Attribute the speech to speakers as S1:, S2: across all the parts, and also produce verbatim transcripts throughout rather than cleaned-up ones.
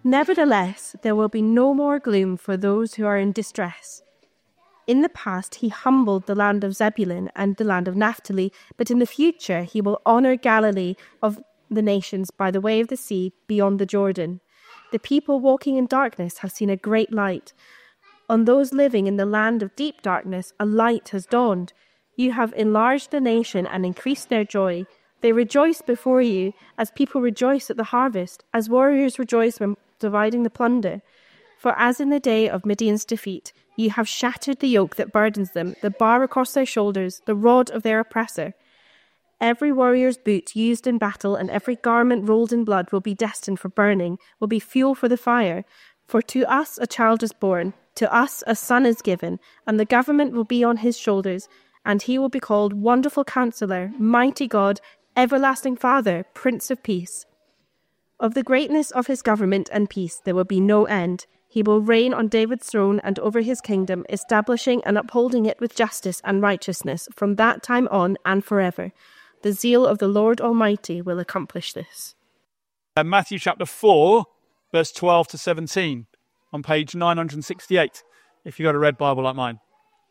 S1: Nevertheless, there will be no more gloom for those who are in distress. In the past, he humbled the land of Zebulun and the land of Naphtali, but in the future, he will honor Galilee of the nations by the way of the sea beyond the Jordan. The people walking in darkness have seen a great light. On those living in the land of deep darkness, a light has dawned. You have enlarged the nation and increased their joy. They rejoice before you as people rejoice at the harvest, as warriors rejoice when dividing the plunder. For as in the day of Midian's defeat, you have shattered the yoke that burdens them, the bar across their shoulders, the rod of their oppressor. Every warrior's boot used in battle and every garment rolled in blood will be destined for burning, will be fuel for the fire. For to us a child is born, to us a son is given, and the government will be on his shoulders, and he will be called Wonderful Counselor, Mighty God, Everlasting Father, Prince of Peace. Of the greatness of his government and peace there will be no end. He will reign on David's throne and over his kingdom, establishing and upholding it with justice and righteousness from that time on and forever. The zeal of the Lord Almighty will accomplish this.
S2: Uh, Matthew chapter four, verse twelve to seventeen, on page nine hundred sixty-eight, if you've got a red Bible like mine.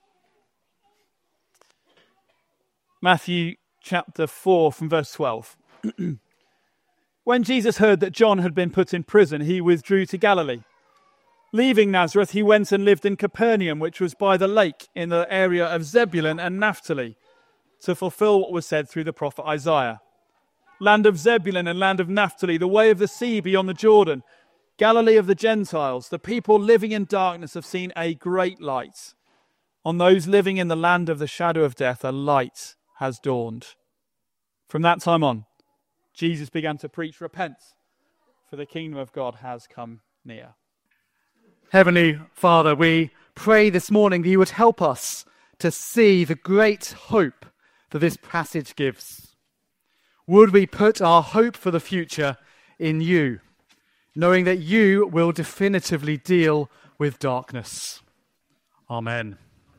S2: Matthew chapter four from verse twelve. When Jesus heard that John had been put in prison, he withdrew to Galilee. Leaving Nazareth, he went and lived in Capernaum, which was by the lake in the area of Zebulun and Naphtali, to fulfill what was said through the prophet Isaiah. Land of Zebulun and land of Naphtali, the way of the sea beyond the Jordan, Galilee of the Gentiles, the people living in darkness have seen a great light. On those living in the land of the shadow of death, a light has dawned. From that time on, Jesus began to preach, "Repent, for the kingdom of God has come near."
S3: Heavenly Father, we pray this morning that you would help us to see the great hope that this passage gives. Would we put our hope for the future in you, knowing that you will definitively deal with darkness. Amen.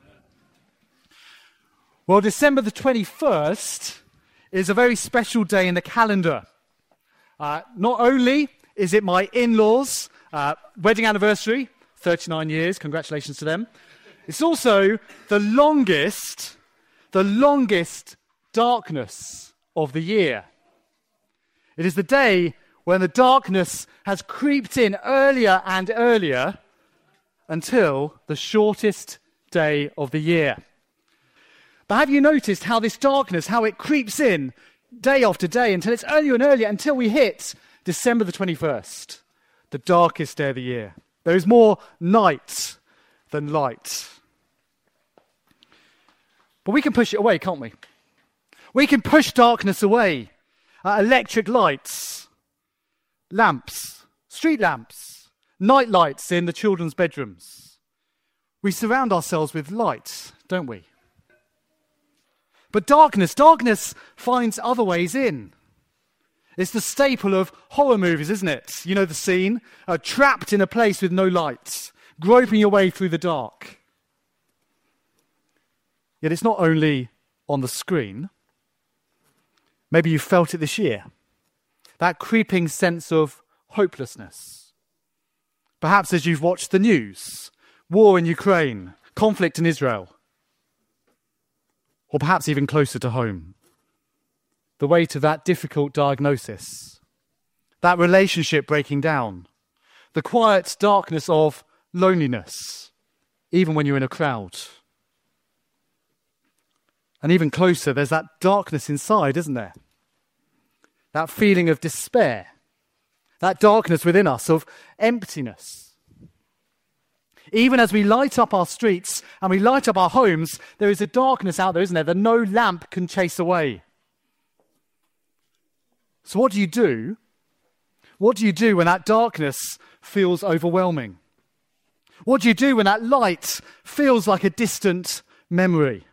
S3: Well, December the twenty-first is a very special day in the calendar. Uh, not only is it my in-laws' uh, wedding anniversary, thirty-nine years, congratulations to them. It's also the longest, the longest darkness of the year. It is the day when the darkness has creeped in earlier and earlier until the shortest day of the year. But have you noticed how this darkness, how it creeps in day after day until it's earlier and earlier until we hit December the twenty-first, the darkest day of the year. There is more night than light. But we can push it away, can't we? We can push darkness away. Uh, electric lights, lamps, street lamps, night lights in the children's bedrooms. We surround ourselves with light, don't we? But darkness, darkness finds other ways in. It's the staple of horror movies, isn't it? You know the scene, uh, trapped in a place with no lights, groping your way through the dark. Yet it's not only on the screen. Maybe you felt it this year. That creeping sense of hopelessness. Perhaps as you've watched the news, war in Ukraine, conflict in Israel. Or perhaps even closer to home. The weight of that difficult diagnosis. That relationship breaking down. The quiet darkness of loneliness, even when you're in a crowd. And even closer, there's that darkness inside, isn't there? That feeling of despair. That darkness within us of emptiness. Even as we light up our streets and we light up our homes, there is a darkness out there, isn't there, that no lamp can chase away. So what do you do? What do you do when that darkness feels overwhelming? What do you do when that light feels like a distant memory?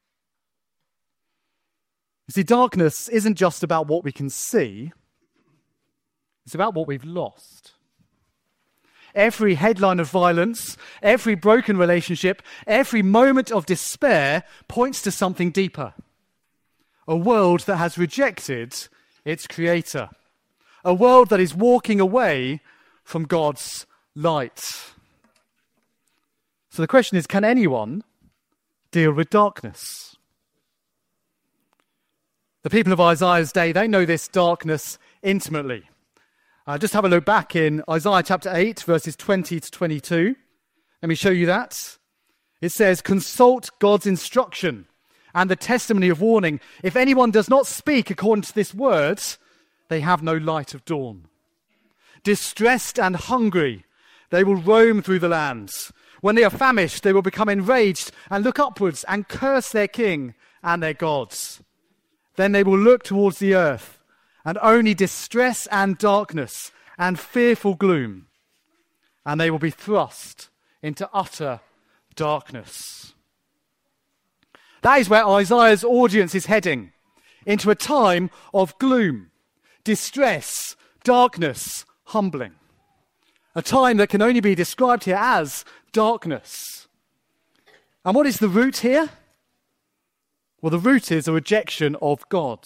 S3: You see, darkness isn't just about what we can see. It's about what we've lost. Every headline of violence, every broken relationship, every moment of despair points to something deeper. A world that has rejected its creator. A world that is walking away from God's light. So the question is, can anyone deal with darkness? The people of Isaiah's day, they know this darkness intimately. Uh, just have a look back in Isaiah chapter eight, verses twenty to twenty-two. Let me show you that. It says, consult God's instruction and the testimony of warning. If anyone does not speak according to this word, they have no light of dawn. Distressed and hungry, they will roam through the lands. When they are famished, they will become enraged and look upwards and curse their king and their gods. Then they will look towards the earth, and only distress and darkness and fearful gloom, and they will be thrust into utter darkness. That is where Isaiah's audience is heading, into a time of gloom, distress, darkness, humbling. A time that can only be described here as darkness. And what is the root here? Well, the root is a rejection of God.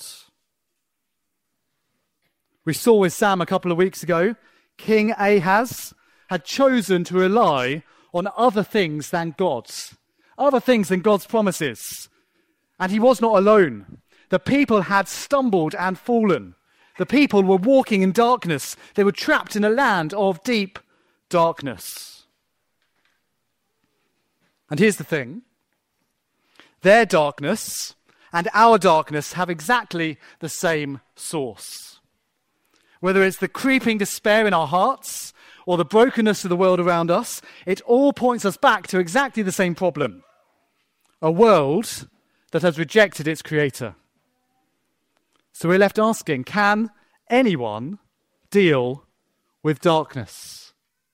S3: We saw with Sam a couple of weeks ago, King Ahaz had chosen to rely on other things than God, other things than God's promises. And he was not alone. The people had stumbled and fallen. The people were walking in darkness. They were trapped in a land of deep darkness. And here's the thing. Their darkness and our darkness have exactly the same source. Whether it's the creeping despair in our hearts or the brokenness of the world around us, it all points us back to exactly the same problem. A world that has rejected its creator. So we're left asking, can anyone deal with darkness?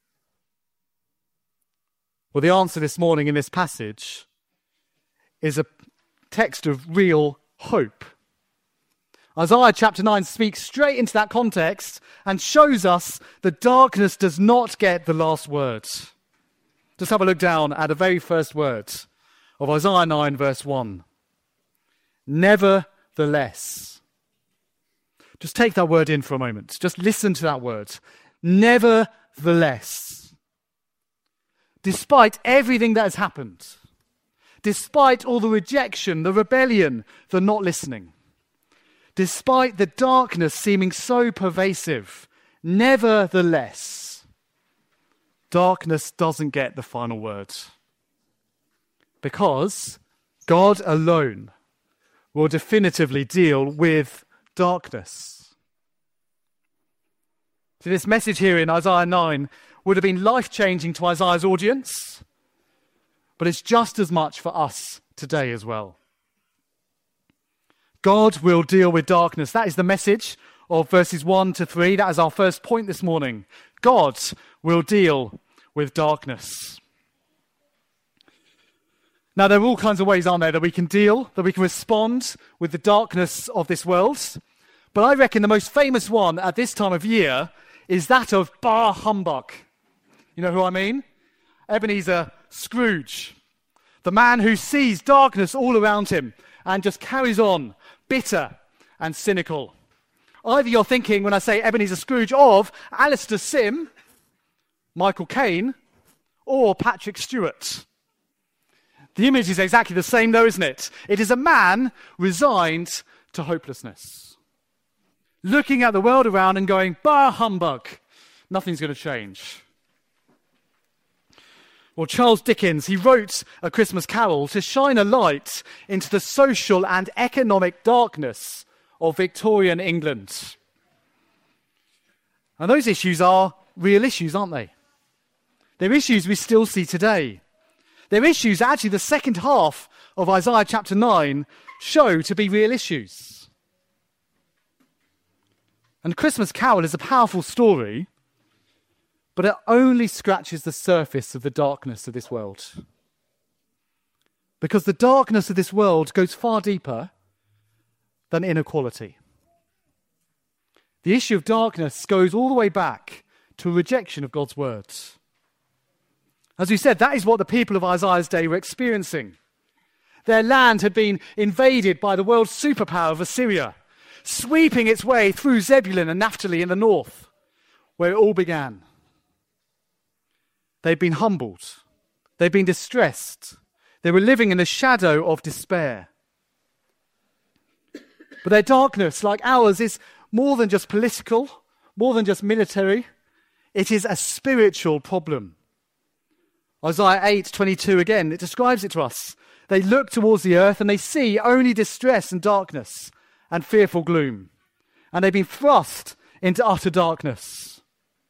S3: Well, the answer this morning in this passage is a text of real hope. Isaiah chapter nine speaks straight into that context and shows us that darkness does not get the last word. Just have a look down at the very first words of Isaiah nine verse one. Nevertheless. Just take that word in for a moment. Just listen to that word. Nevertheless. Despite everything that has happened, despite all the rejection, the rebellion, the not listening, despite the darkness seeming so pervasive, nevertheless, darkness doesn't get the final word. Because God alone will definitively deal with darkness. So this message here in Isaiah nine would have been life-changing to Isaiah's audience, but it's just as much for us today as well. God will deal with darkness. That is the message of verses one to three. That is our first point this morning. God will deal with darkness. Now, there are all kinds of ways, aren't there, that we can deal, that we can respond with the darkness of this world. But I reckon the most famous one at this time of year is that of Bah Humbug. You know who I mean? Ebenezer Scrooge. The man who sees darkness all around him and just carries on, bitter and cynical. Either you're thinking, when I say Ebenezer Scrooge, of Alistair Sim, Michael Caine, or Patrick Stewart. The image is exactly the same though, isn't it? It is a man resigned to hopelessness. Looking at the world around and going, bah humbug, nothing's going to change. Well, Charles Dickens, he wrote A Christmas Carol to shine a light into the social and economic darkness of Victorian England. And those issues are real issues, aren't they? They're issues we still see today. They're issues that actually the second half of Isaiah chapter nine show to be real issues. And Christmas Carol is a powerful story, but it only scratches the surface of the darkness of this world. Because the darkness of this world goes far deeper than inequality. The issue of darkness goes all the way back to a rejection of God's words. As we said, that is what the people of Isaiah's day were experiencing. Their land had been invaded by the world's superpower of Assyria, sweeping its way through Zebulun and Naphtali in the north, where it all began. They've been humbled. They've been distressed. They were living in the shadow of despair. But their darkness, like ours, is more than just political, more than just military. It is a spiritual problem. Isaiah eight twenty-two again, it describes it to us. They look towards the earth and they see only distress and darkness and fearful gloom. And they've been thrust into utter darkness.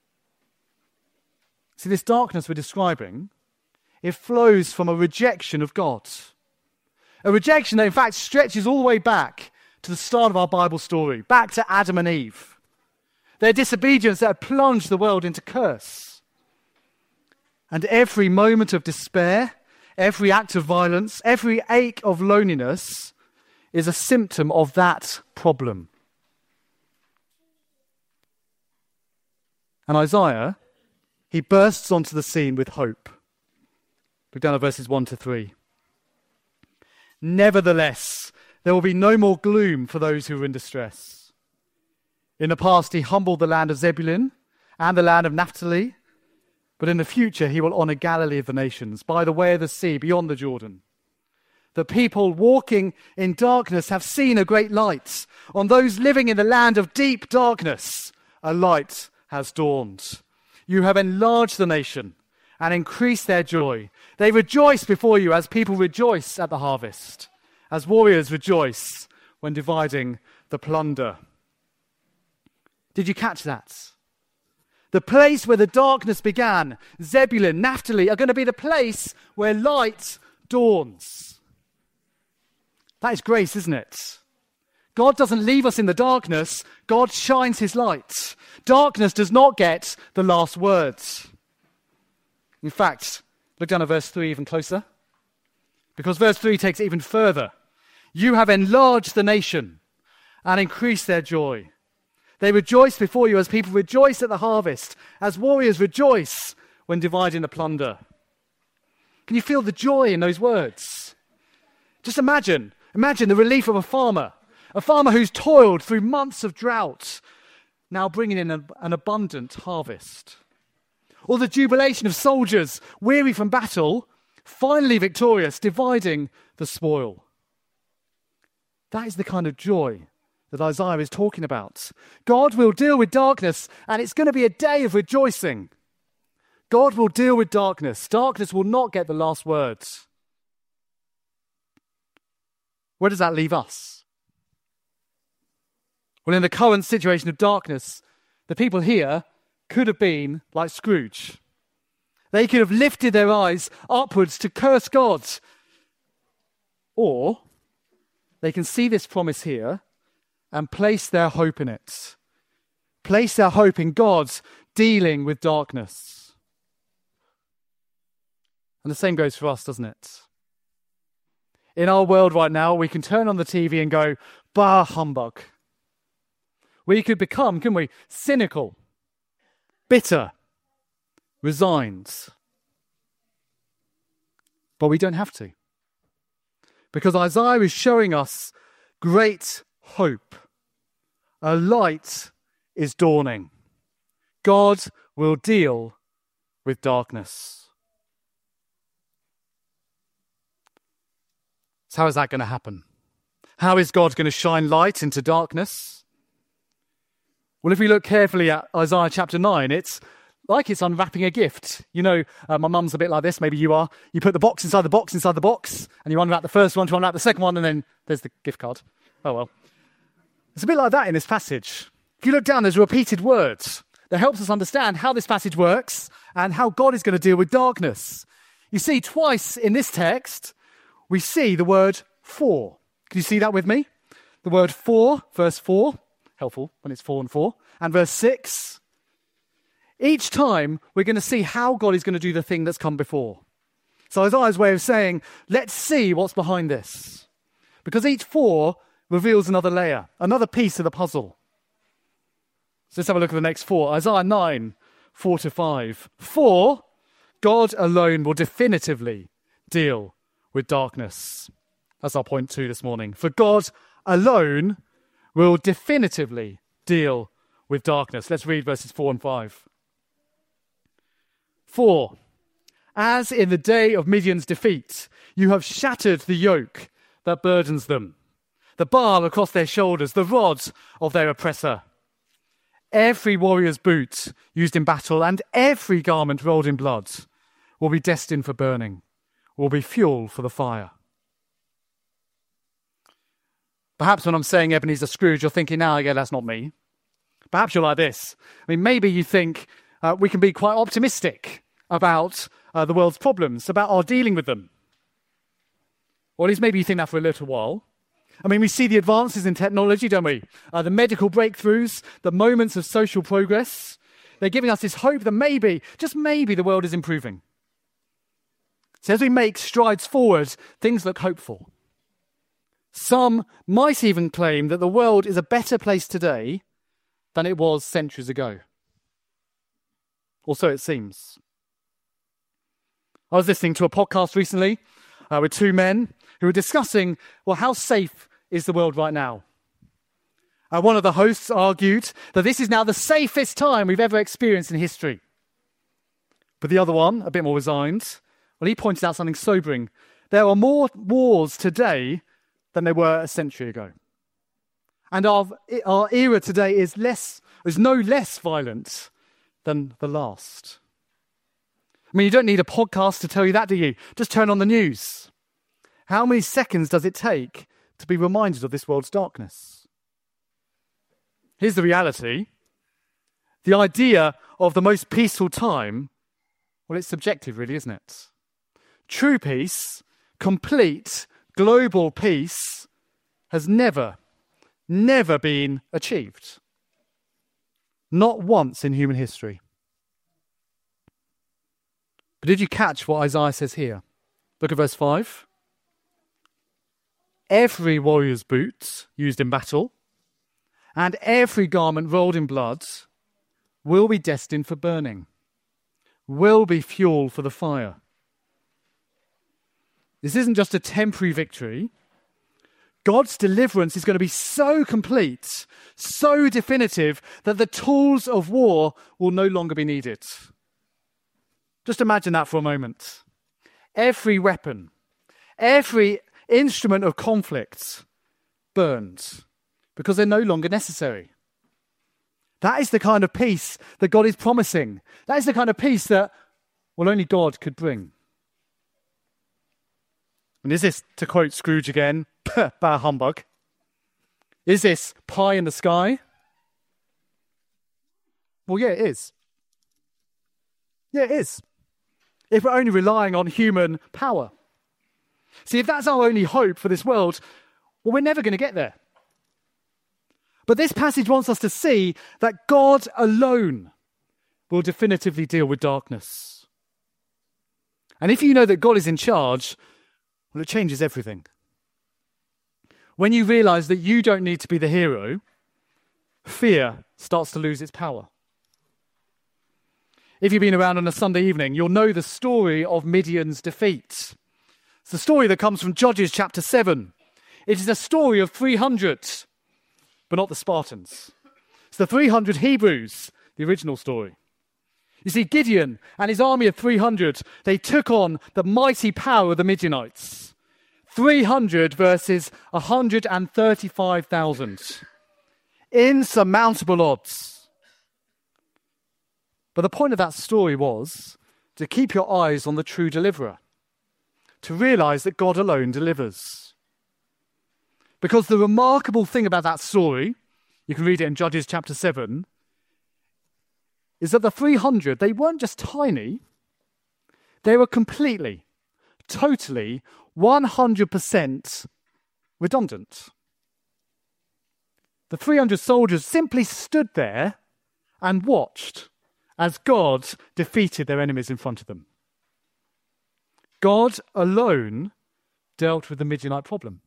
S3: See, this darkness we're describing, it flows from a rejection of God. A rejection that in fact stretches all the way back to the start of our Bible story, back to Adam and Eve. Their disobedience that had plunged the world into curse. And every moment of despair, every act of violence, every ache of loneliness is a symptom of that problem. And Isaiah, he bursts onto the scene with hope. Look down at verses one to three. Nevertheless, there will be no more gloom for those who are in distress. In the past, he humbled the land of Zebulun and the land of Naphtali, but in the future, he will honor Galilee of the nations, by the way of the sea, beyond the Jordan. The people walking in darkness have seen a great light. On those living in the land of deep darkness, a light has dawned. You have enlarged the nation and increased their joy. They rejoice before you as people rejoice at the harvest, as warriors rejoice when dividing the plunder. Did you catch that? The place where the darkness began, Zebulun, Naphtali, are going to be the place where light dawns. That is grace, isn't it? God doesn't leave us in the darkness. God shines his light. Darkness does not get the last words. In fact, look down at verse three even closer. Because verse three takes it even further. You have enlarged the nation and increased their joy. They rejoice before you as people rejoice at the harvest, as warriors rejoice when dividing the plunder. Can you feel the joy in those words? Just imagine, imagine the relief of a farmer, a farmer who's toiled through months of drought, now bringing in a, an abundant harvest. Or the jubilation of soldiers, weary from battle, finally victorious, dividing the spoil. That is the kind of joy that Isaiah is talking about. God will deal with darkness, and it's going to be a day of rejoicing. God will deal with darkness. Darkness will not get the last words. Where does that leave us? Well, in the current situation of darkness, the people here could have been like Scrooge. They could have lifted their eyes upwards to curse God. Or they can see this promise here and place their hope in it. Place their hope in God dealing with darkness. And the same goes for us, doesn't it? In our world right now, we can turn on the T V and go, bah, humbug. We could become, can we, cynical, bitter, resigned. But we don't have to. Because Isaiah is showing us great hope. A light is dawning. God will deal with darkness. So how is that going to happen? How is God going to shine light into darkness? Well, if we look carefully at Isaiah chapter nine, it's like it's unwrapping a gift. You know, uh, my mum's a bit like this, maybe you are. You put the box inside the box inside the box, and you unwrap the first one to unwrap the second one, and then there's the gift card. Oh well. It's a bit like that in this passage. If you look down, there's repeated words that helps us understand how this passage works and how God is going to deal with darkness. You see, twice in this text, we see the word for. Can you see that with me? The word for, verse four, helpful when it's four and four, and verse six. Each time, we're going to see how God is going to do the thing that's come before. So Isaiah's way of saying, let's see what's behind this. Because each for reveals another layer, another piece of the puzzle. So let's have a look at the next four. Isaiah nine, four to five. For God alone will definitively deal with darkness. That's our point two this morning. For God alone will definitively deal with darkness. Let's read verses four and five. For As in the day of Midian's defeat, you have shattered the yoke that burdens them, the bar across their shoulders, the rod of their oppressor. Every warrior's boot used in battle and every garment rolled in blood will be destined for burning, will be fuel for the fire. Perhaps when I'm saying Ebenezer Scrooge, you're thinking, now, yeah, that's not me. Perhaps you're like this. I mean, maybe you think uh, we can be quite optimistic about uh, the world's problems, about our dealing with them. Or at least maybe you think that for a little while. I mean, we see the advances in technology, don't we? Uh, the medical breakthroughs, the moments of social progress. They're giving us this hope that maybe, just maybe, the world is improving. So as we make strides forward, things look hopeful. Some might even claim that the world is a better place today than it was centuries ago. Or so it seems. I was listening to a podcast recently uh, with two men who were discussing, well, how safe is the world right now? Uh, one of the hosts argued that this is now the safest time we've ever experienced in history. But the other one, a bit more resigned, well, he pointed out something sobering. There are more wars today than there were a century ago. And our, our era today is less, is no less violent than the last. I mean, you don't need a podcast to tell you that, do you? Just turn on the news. How many seconds does it take to be reminded of this world's darkness? Here's the reality. The idea of the most peaceful time, well, it's subjective, really, isn't it? True peace, complete global peace, has never, never been achieved. Not once in human history. But did you catch what Isaiah says here? Look at verse five. Every warrior's boot used in battle and every garment rolled in blood will be destined for burning, will be fuel for the fire. This isn't just a temporary victory. God's deliverance is going to be so complete, so definitive, that the tools of war will no longer be needed. Just imagine that for a moment. Every weapon, every instrument of conflict burned because they're no longer necessary. That is the kind of peace that God is promising. That is the kind of peace that, well, only God could bring. And is this, to quote Scrooge again, bah humbug? Is this pie in the sky? Well, yeah, it is. Yeah, it is. If we're only relying on human power. See, if that's our only hope for this world, well, we're never going to get there. But this passage wants us to see that God alone will definitively deal with darkness. And if you know that God is in charge, well, it changes everything. When you realize that you don't need to be the hero, fear starts to lose its power. If you've been around on a Sunday evening, you'll know the story of Midian's defeat. It's the story that comes from Judges chapter seven. It is a story of three hundred, but not the Spartans. It's the three hundred Hebrews, the original story. You see, Gideon and his army of three hundred, they took on the mighty power of the Midianites. three hundred versus one hundred thirty-five thousand. Insurmountable odds. But the point of that story was to keep your eyes on the true deliverer, to realize that God alone delivers. Because the remarkable thing about that story, you can read it in Judges chapter seven, is that the three hundred, they weren't just tiny, they were completely, totally, one hundred percent redundant. The three hundred soldiers simply stood there and watched as God defeated their enemies in front of them. God alone dealt with the Midianite problem.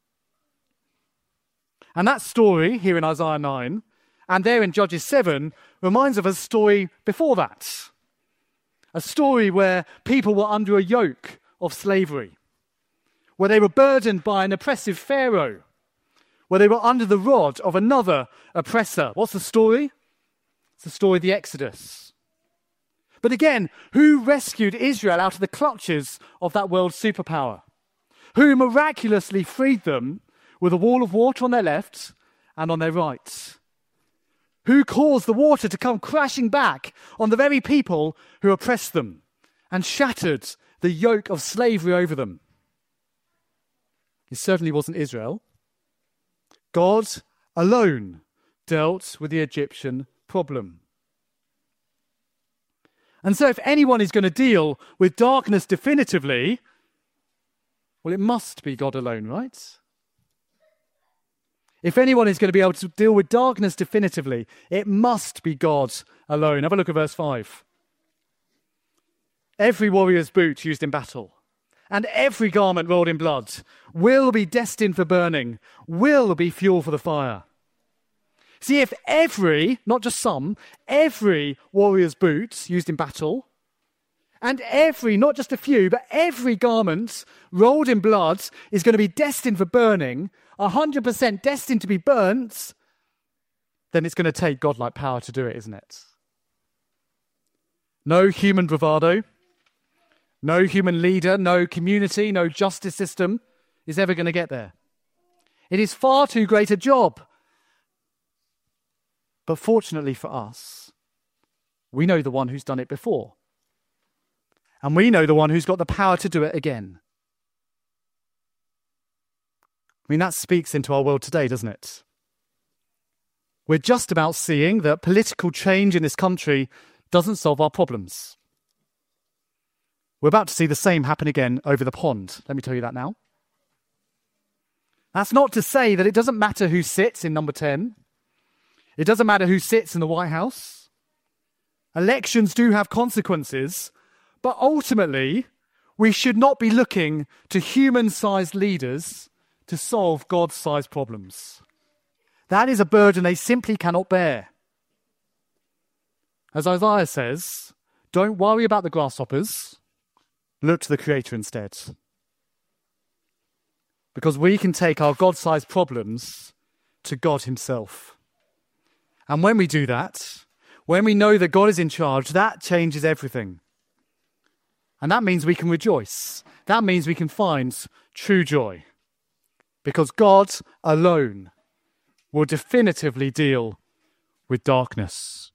S3: And that story here in Isaiah nine and there in Judges seven reminds of a story before that. A story where people were under a yoke of slavery, where they were burdened by an oppressive Pharaoh, where they were under the rod of another oppressor. What's the story? It's the story of the Exodus. But again, who rescued Israel out of the clutches of that world superpower? Who miraculously freed them with a wall of water on their left and on their right? Who caused the water to come crashing back on the very people who oppressed them and shattered the yoke of slavery over them? It certainly wasn't Israel. God alone dealt with the Egyptian problem. And so if anyone is going to deal with darkness definitively, well, it must be God alone, right? If anyone is going to be able to deal with darkness definitively, it must be God alone. Have a look at verse five. Every warrior's boot used in battle and every garment rolled in blood will be destined for burning, will be fuel for the fire. See, if every, not just some, every warrior's boots used in battle, and every, not just a few, but every garment rolled in blood is going to be destined for burning, one hundred percent destined to be burnt, then it's going to take godlike power to do it, isn't it? No human bravado, no human leader, no community, no justice system is ever going to get there. It is far too great a job. But fortunately for us, we know the one who's done it before. And we know the one who's got the power to do it again. I mean, that speaks into our world today, doesn't it? We're just about seeing that political change in this country doesn't solve our problems. We're about to see the same happen again over the pond. Let me tell you that now. That's not to say that it doesn't matter who sits in number ten. It doesn't matter who sits in the White House. Elections do have consequences, but ultimately, we should not be looking to human-sized leaders to solve God-sized problems. That is a burden they simply cannot bear. As Isaiah says, don't worry about the grasshoppers, look to the Creator instead. Because we can take our God-sized problems to God himself. And when we do that, when we know that God is in charge, that changes everything. And that means we can rejoice. That means we can find true joy. Because God alone will definitively deal with darkness.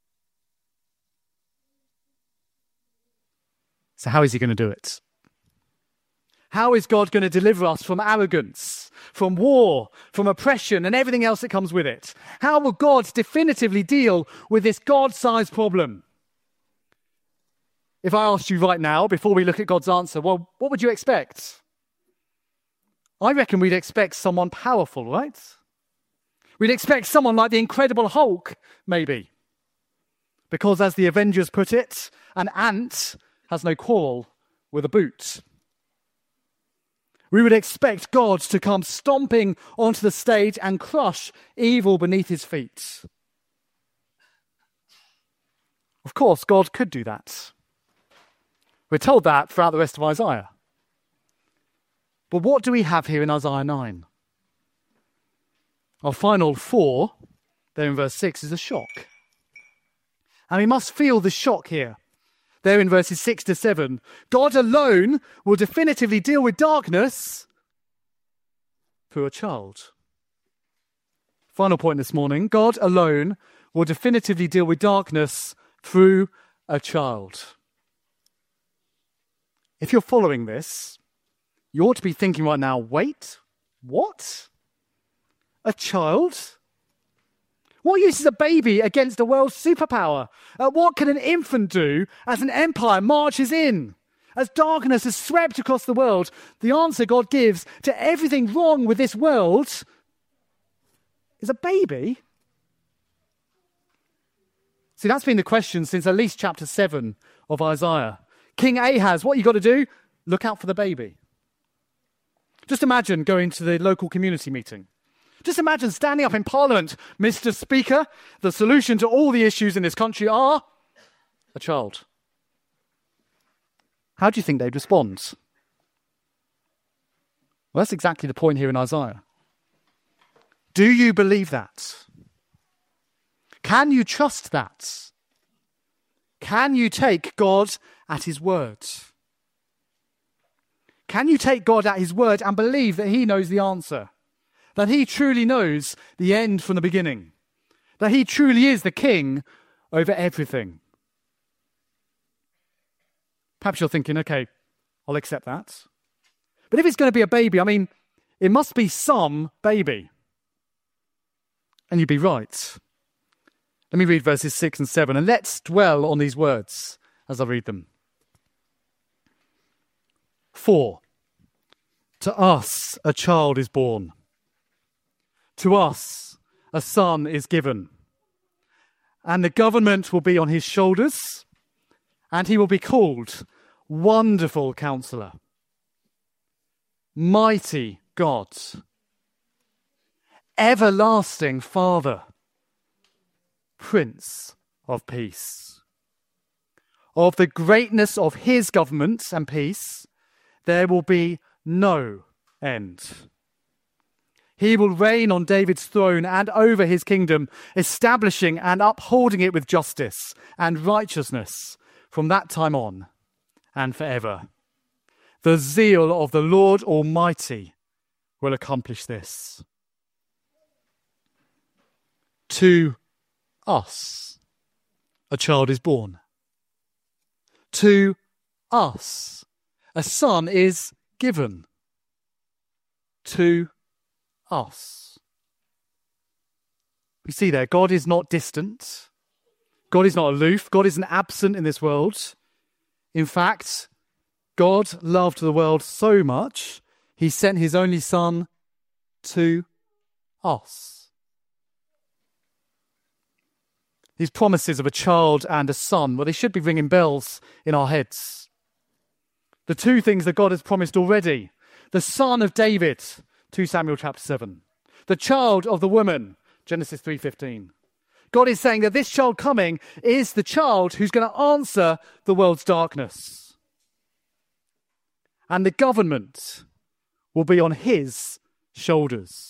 S3: So how is he going to do it? How is God going to deliver us from arrogance, from war, from oppression, and everything else that comes with it? How will God definitively deal with this God-sized problem? If I asked you right now, before we look at God's answer, well, what would you expect? I reckon we'd expect someone powerful, right? We'd expect someone like the Incredible Hulk, maybe. Because as the Avengers put it, an ant has no quarrel with a boot. We would expect God to come stomping onto the stage and crush evil beneath his feet. Of course, God could do that. We're told that throughout the rest of Isaiah. But what do we have here in Isaiah nine? Our final four, there in verse six, is a shock. And we must feel the shock here. There in verses six to seven, God alone will definitively deal with darkness through a child. Final point this morning, God alone will definitively deal with darkness through a child. If you're following this, you ought to be thinking right now, wait, what? A child? What use is a baby against a world superpower? Uh, what can an infant do as an empire marches in? As darkness has swept across the world, the answer God gives to everything wrong with this world is a baby. See, that's been the question since at least chapter seven of Isaiah. King Ahaz, what you got to do? Look out for the baby. Just imagine going to the local community meeting. Just imagine standing up in Parliament, Mister Speaker, the solution to all the issues in this country are a child. How do you think they'd respond? Well, that's exactly the point here in Isaiah. Do you believe that? Can you trust that? Can you take God at his word? Can you take God at his word and believe that he knows the answer? That he truly knows the end from the beginning? That he truly is the king over everything? Perhaps you're thinking, okay, I'll accept that. But if it's going to be a baby, I mean, it must be some baby. And you'd be right. Let me read verses six and seven, and let's dwell on these words as I read them. For to us a child is born, to us a son is given, and the government will be on his shoulders, and he will be called Wonderful Counselor, Mighty God, Everlasting Father, Prince of Peace. Of the greatness of his government and peace, there will be no end. He will reign on David's throne and over his kingdom, establishing and upholding it with justice and righteousness from that time on and forever. The zeal of the Lord Almighty will accomplish this. To us a child is born. To us a son is given. To us. We see there, God is not distant. God is not aloof. God isn't absent in this world. In fact, God loved the world so much, he sent his only son to us. These promises of a child and a son, well, they should be ringing bells in our heads. The two things that God has promised already. The son of David, Second Samuel chapter seven. The child of the woman, Genesis three fifteen. God is saying that this child coming is the child who's going to answer the world's darkness. And the government will be on his shoulders.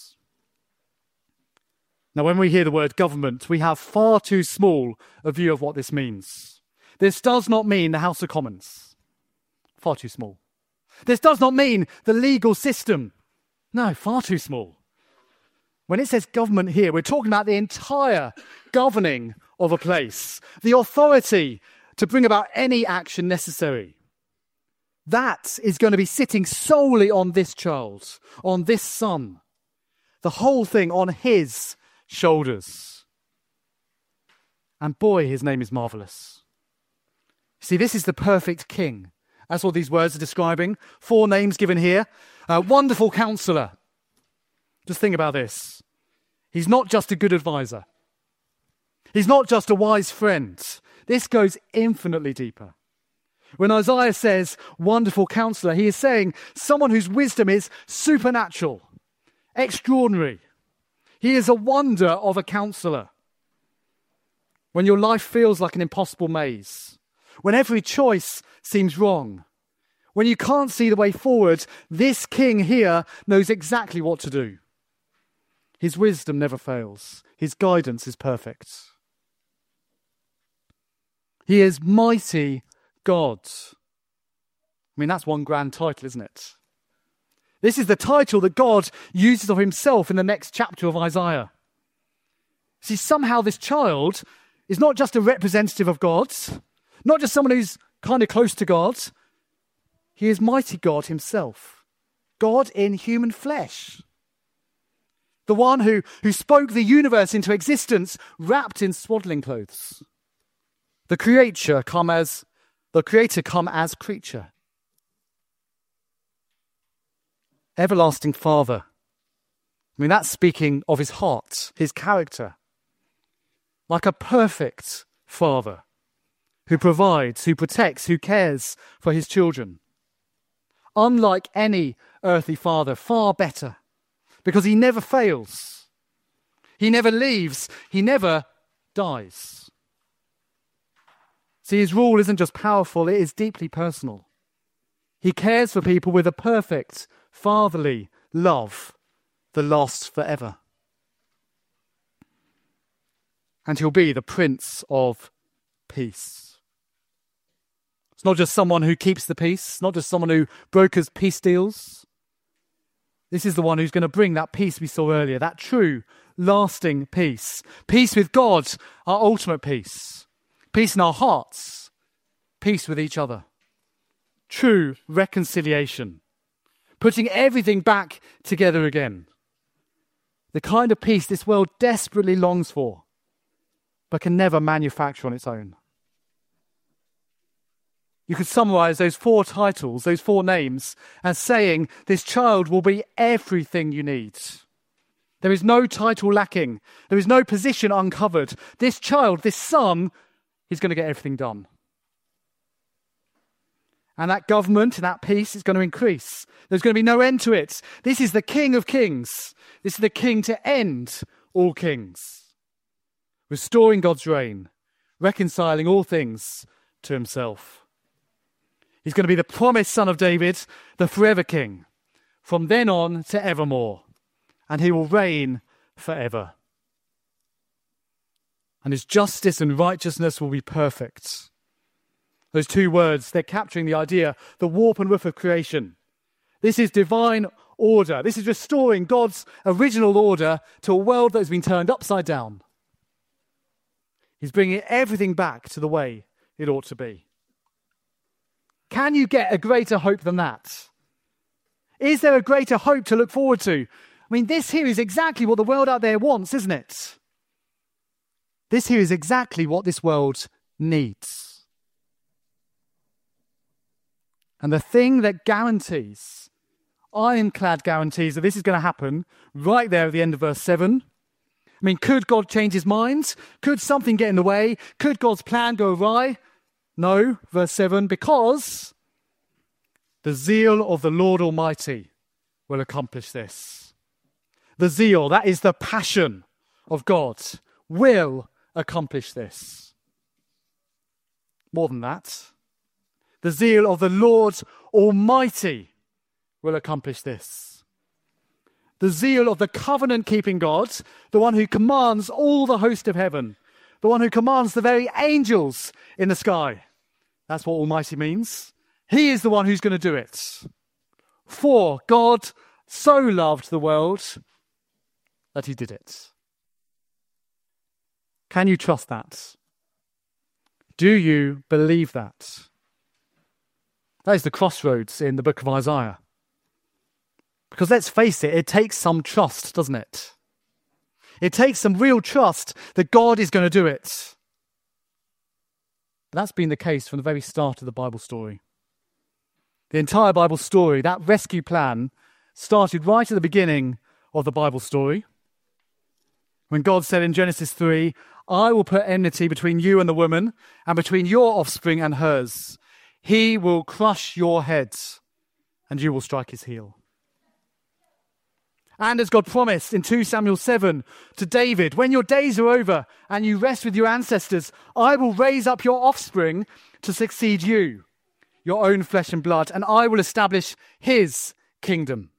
S3: Now, when we hear the word government, we have far too small a view of what this means. This does not mean the House of Commons. Far too small. This does not mean the legal system. No, far too small. When it says government here, we're talking about the entire governing of a place, the authority to bring about any action necessary. That is going to be sitting solely on this child, on this son. The whole thing on his shoulders. And boy, his name is marvelous. See, this is the perfect king. That's what these words are describing. Four names given here. Uh, wonderful counselor. Just think about this. He's not just a good advisor. He's not just a wise friend. This goes infinitely deeper. When Isaiah says wonderful counselor, he is saying someone whose wisdom is supernatural, extraordinary. He is a wonder of a counselor. When your life feels like an impossible maze, when every choice seems wrong, when you can't see the way forward, this king here knows exactly what to do. His wisdom never fails. His guidance is perfect. He is mighty God. I mean, that's one grand title, isn't it? This is the title that God uses of himself in the next chapter of Isaiah. See, somehow this child is not just a representative of God, not just someone who's kind of close to God. He is mighty God himself. God in human flesh. The one who, who spoke the universe into existence wrapped in swaddling clothes. The creature come as, the creator come as creature. Everlasting Father. I mean, that's speaking of his heart, his character. Like a perfect father who provides, who protects, who cares for his children. Unlike any earthly father, far better, because he never fails. He never leaves. He never dies. See, his rule isn't just powerful, it is deeply personal. He cares for people with a perfect fatherly love that lasts forever. And he'll be the Prince of Peace. It's not just someone who keeps the peace, not just someone who brokers peace deals. This is the one who's going to bring that peace we saw earlier, that true, lasting peace. Peace with God, our ultimate peace. Peace in our hearts. Peace with each other. True reconciliation. Putting everything back together again. The kind of peace this world desperately longs for, but can never manufacture on its own. You could summarize those four titles, those four names, as saying this child will be everything you need. There is no title lacking. There is no position uncovered. This child, this son, is going to get everything done. And that government and that peace is going to increase. There's going to be no end to it. This is the King of Kings. This is the King to end all kings. Restoring God's reign, reconciling all things to himself. He's going to be the promised son of David, the forever king, from then on to evermore. And he will reign forever. And his justice and righteousness will be perfect. Those two words, they're capturing the idea, the warp and woof of creation. This is divine order. This is restoring God's original order to a world that has been turned upside down. He's bringing everything back to the way it ought to be. Can you get a greater hope than that? Is there a greater hope to look forward to? I mean, this here is exactly what the world out there wants, isn't it? This here is exactly what this world needs. And the thing that guarantees, ironclad guarantees that this is going to happen, right there at the end of verse seven. I mean, could God change his mind? Could something get in the way? Could God's plan go awry? No, verse seven, because the zeal of the Lord Almighty will accomplish this. The zeal, that is the passion of God, will accomplish this. More than that, the zeal of the Lord Almighty will accomplish this. The zeal of the covenant-keeping God, the one who commands all the host of heaven, the one who commands the very angels in the sky. That's what Almighty means. He is the one who's going to do it. For God so loved the world that he did it. Can you trust that? Do you believe that? That is the crossroads in the book of Isaiah. Because let's face it, it takes some trust, doesn't it? It takes some real trust that God is going to do it. But that's been the case from the very start of the Bible story. The entire Bible story, that rescue plan, started right at the beginning of the Bible story. When God said in Genesis three, I will put enmity between you and the woman, and between your offspring and hers. He will crush your head, and you will strike his heel. And as God promised in two Samuel seven to David, when your days are over and you rest with your ancestors, I will raise up your offspring to succeed you, your own flesh and blood, and I will establish his kingdom.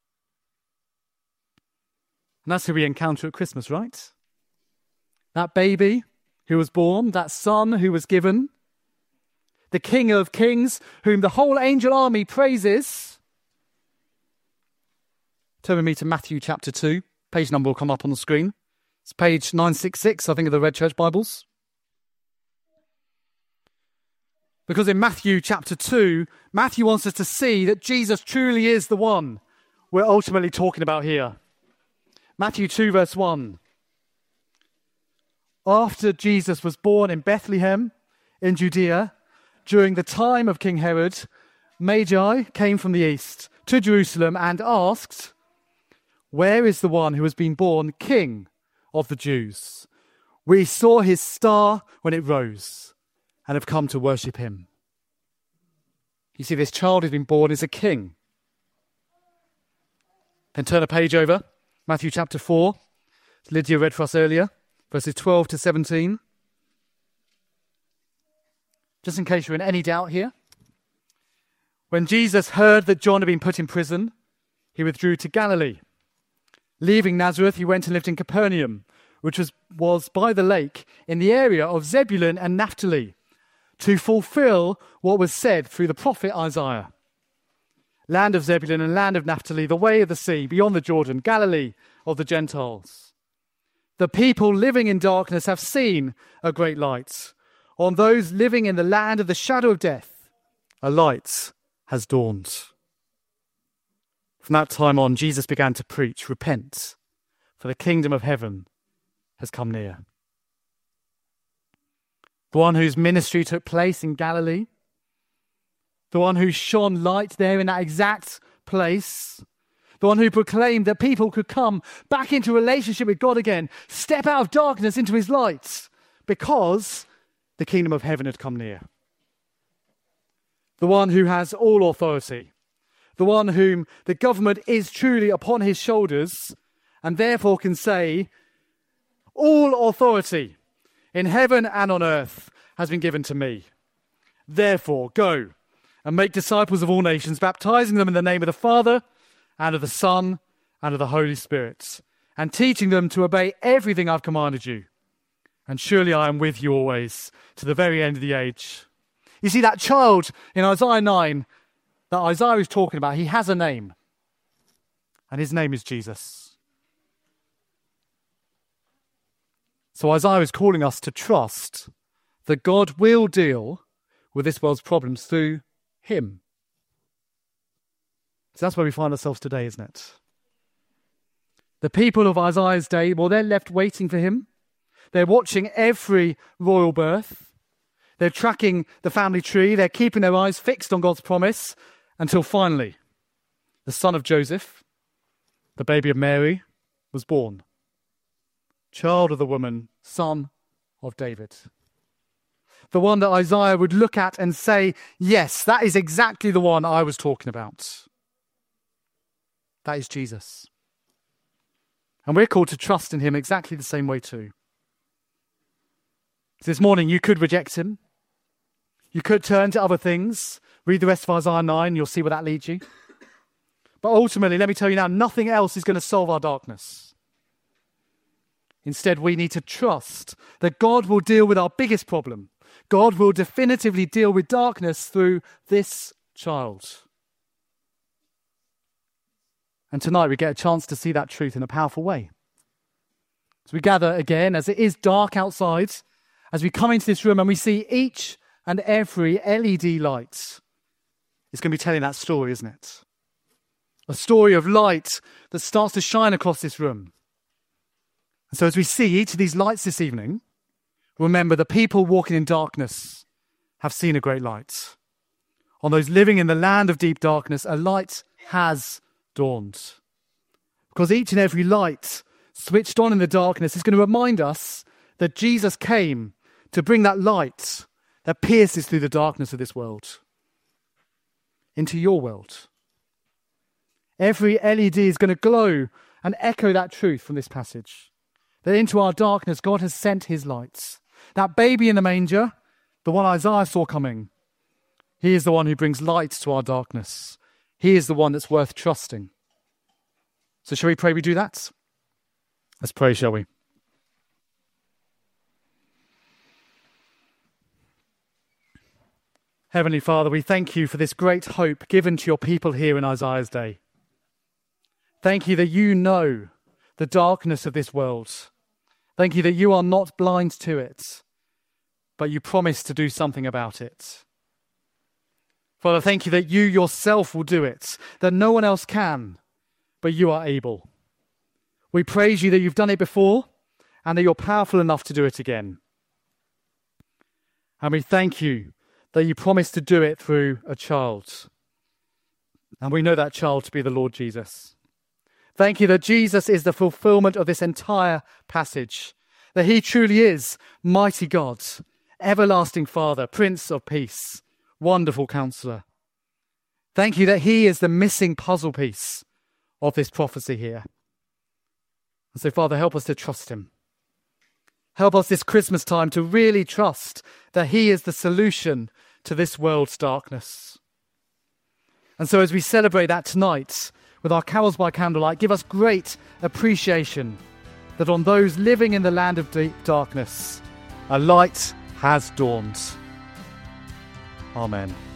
S3: And that's who we encounter at Christmas, right? That baby who was born, that son who was given, the King of Kings, whom the whole angel army praises. Turn with me to Matthew chapter two. Page number will come up on the screen. It's page nine sixty-six, I think, of the Red Church Bibles. Because in Matthew chapter two, Matthew wants us to see that Jesus truly is the one we're ultimately talking about here. Matthew two, verse one. After Jesus was born in Bethlehem in Judea, during the time of King Herod, Magi came from the east to Jerusalem and asked, where is the one who has been born King of the Jews? We saw his star when it rose and have come to worship him. You see, this child who's been born is a king. Then turn a page over, Matthew chapter four. Lydia read for us earlier, verses twelve to seventeen. Just in case you're in any doubt here. When Jesus heard that John had been put in prison, he withdrew to Galilee. Leaving Nazareth, he went and lived in Capernaum, which was, was by the lake in the area of Zebulun and Naphtali, to fulfill what was said through the prophet Isaiah. Land of Zebulun and land of Naphtali, the way of the sea, beyond the Jordan, Galilee of the Gentiles. The people living in darkness have seen a great light. On those living in the land of the shadow of death, a light has dawned. From that time on, Jesus began to preach, repent, for the kingdom of heaven has come near. The one whose ministry took place in Galilee, the one who shone light there in that exact place, the one who proclaimed that people could come back into relationship with God again, step out of darkness into his light, because the kingdom of heaven had come near. The one who has all authority, the one whom the government is truly upon his shoulders, and therefore can say, all authority in heaven and on earth has been given to me. Therefore, go and make disciples of all nations, baptizing them in the name of the Father and of the Son and of the Holy Spirit, and teaching them to obey everything I've commanded you. And surely I am with you always to the very end of the age. You see, that child in Isaiah nine that Isaiah is talking about, he has a name. And his name is Jesus. So Isaiah is calling us to trust that God will deal with this world's problems through him. So that's where we find ourselves today, isn't it? The people of Isaiah's day, well, they're left waiting for him. They're watching every royal birth. They're tracking the family tree. They're keeping their eyes fixed on God's promise until finally the son of Joseph, the baby of Mary, was born. Child of the woman, son of David. The one that Isaiah would look at and say, yes, that is exactly the one I was talking about. That is Jesus. And we're called to trust in him exactly the same way too. So this morning you could reject him. You could turn to other things. Read the rest of Isaiah nine, you'll see where that leads you. But ultimately, let me tell you now, nothing else is going to solve our darkness. Instead, we need to trust that God will deal with our biggest problem. God will definitively deal with darkness through this child. And tonight we get a chance to see that truth in a powerful way. As we gather again, as it is dark outside, as we come into this room and we see each and every L E D light, it's going to be telling that story, isn't it? A story of light that starts to shine across this room. And so as we see each of these lights this evening, remember the people walking in darkness have seen a great light. On those living in the land of deep darkness, a light has dawned. Because each and every light switched on in the darkness is going to remind us that Jesus came to bring that light that pierces through the darkness of this world into your world. Every L E D is going to glow and echo that truth from this passage. That into our darkness, God has sent his lights. That baby in the manger, the one Isaiah saw coming, he is the one who brings light to our darkness. He is the one that's worth trusting. So shall we pray we do that? Let's pray, shall we? Heavenly Father, we thank you for this great hope given to your people here in Isaiah's day. Thank you that you know the darkness of this world. Thank you that you are not blind to it, but you promise to do something about it. Father, thank you that you yourself will do it, that no one else can, but you are able. We praise you that you've done it before and that you're powerful enough to do it again. And we thank you that you promised to do it through a child. And we know that child to be the Lord Jesus. Thank you that Jesus is the fulfillment of this entire passage, that he truly is mighty God, everlasting Father, Prince of Peace, wonderful Counselor. Thank you that he is the missing puzzle piece of this prophecy here. And so, Father, help us to trust him. Help us this Christmas time to really trust that he is the solution to this world's darkness. And so as we celebrate that tonight with our carols by candlelight, give us great appreciation that on those living in the land of deep darkness, a light has dawned. Amen.